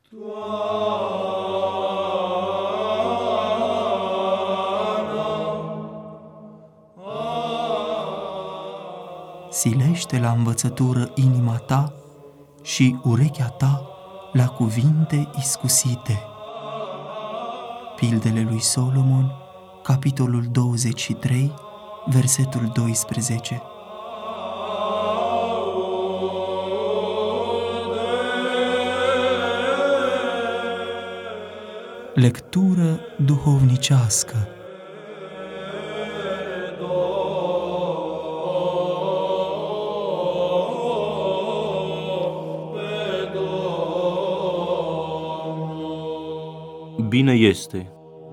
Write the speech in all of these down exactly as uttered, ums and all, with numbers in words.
Silește la învățătură inima ta și urechea ta la cuvinte iscusite. Pildele lui Solomon, capitolul douăzeci și trei, versetul doisprezece. Lectură duhovnicească. Bine este.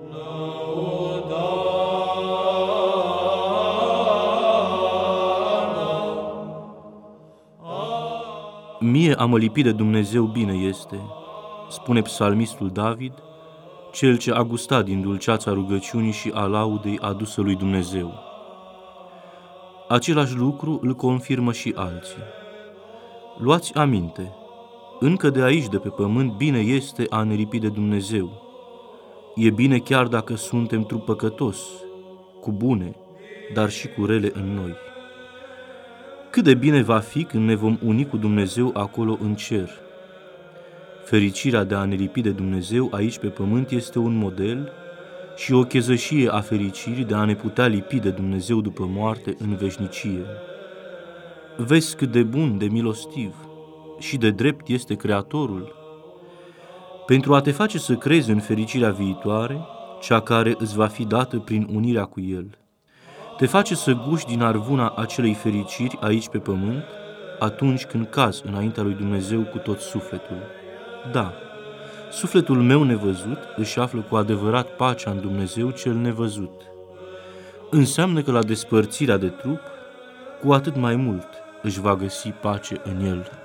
Mie a mă lipi de Dumnezeu bine este, spune psalmistul David, cel ce a gustat din dulceața rugăciunii și a laudei adusă lui Dumnezeu. Același lucru îl confirmă și alții. Luați aminte, încă de aici, de pe pământ, bine este a ne lipi de Dumnezeu. E bine chiar dacă suntem trup păcătos, cu bune, dar și cu rele în noi. Cât de bine va fi când ne vom uni cu Dumnezeu acolo în cer. Fericirea de a ne lipi de Dumnezeu aici pe pământ este un model și o chezășie a fericirii de a ne putea lipi de Dumnezeu după moarte în veșnicie. Vezi cât de bun, de milostiv și de drept este Creatorul. Pentru a te face să crezi în fericirea viitoare, cea care îți va fi dată prin unirea cu El. Te face să guști din arvuna acelei fericiri aici pe pământ, atunci când cazi înaintea lui Dumnezeu cu tot sufletul. Da, sufletul meu nevăzut își află cu adevărat pacea în Dumnezeu cel nevăzut. Înseamnă că la despărțirea de trup, cu atât mai mult își va găsi pace în El.